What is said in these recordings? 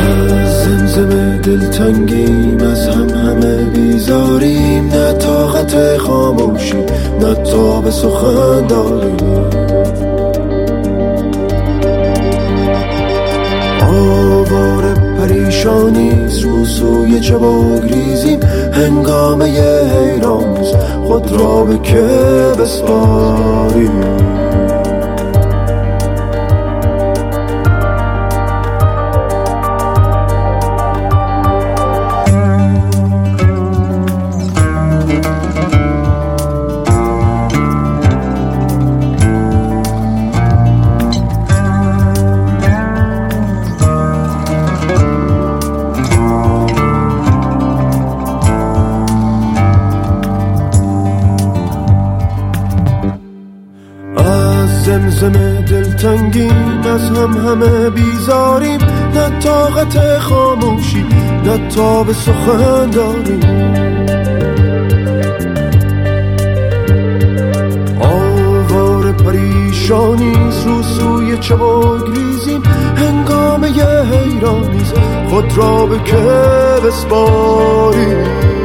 از زمزمه دلتنگیم، از همه بیزاریم، نه طاقت خاموشی نه تاب سخن داریم. آواره پریشانیست، رو سوی چه بگریزیم، هنگامه حیرانیست، خود را به که بسپاریم. زمزمه دلتنگیم، از همه بیزاریم، نه طاقت خاموشی نه تاب سخن داریم. آواره پریشانیست، رو سوی چه بگریزیم، هنگامه حیرانیست، خود را به که بسپاریم.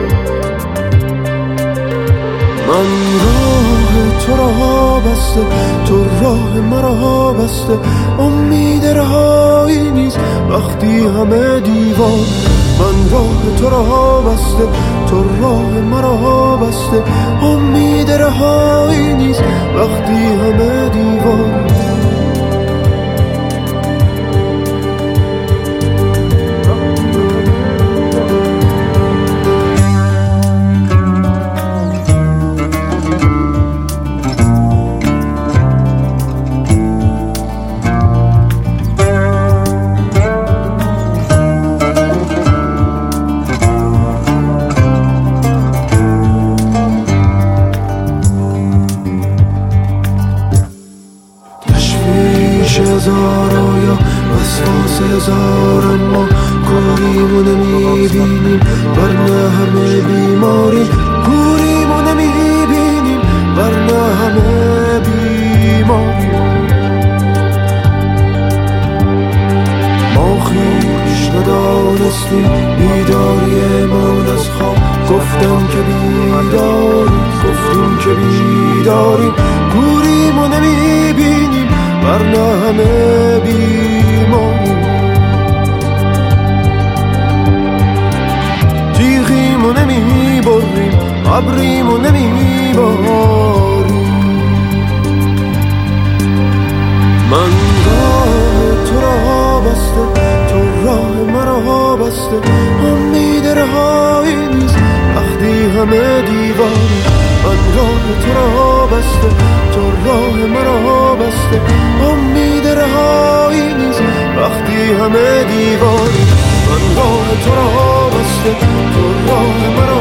من راه تو را بسته، تو راه مرا بسته، امید رهایی نیست وقتی همه دیوار. من راه تو را بسته، تو راه مرا بسته، امید رهایی نیست وقتی همه دیوار. هزار آیا وسواس هزار، اما کوریمو نمیبینیم ورنه همه بیماریم. کوریمو نمیبینیم ورنه همه بیماریم. ما خویش ندانستیم بیداریمان از خواب، گفتم که بیداریم، گفتیم که بیداریم. کوریمو نمیبینیم ورنه همه بیماریم. تیغیمو نمیبریم، ابریمو نمیباریم. من راه تو را بسته، تو راه مرا بسته، امید رهایی نیست وقتی همه دیواری. من راه تو را بسته، تو راه مرا بسته، امید رهایی نیست وقتی همه دیواری. من راه تو را بسته، تو راه مرا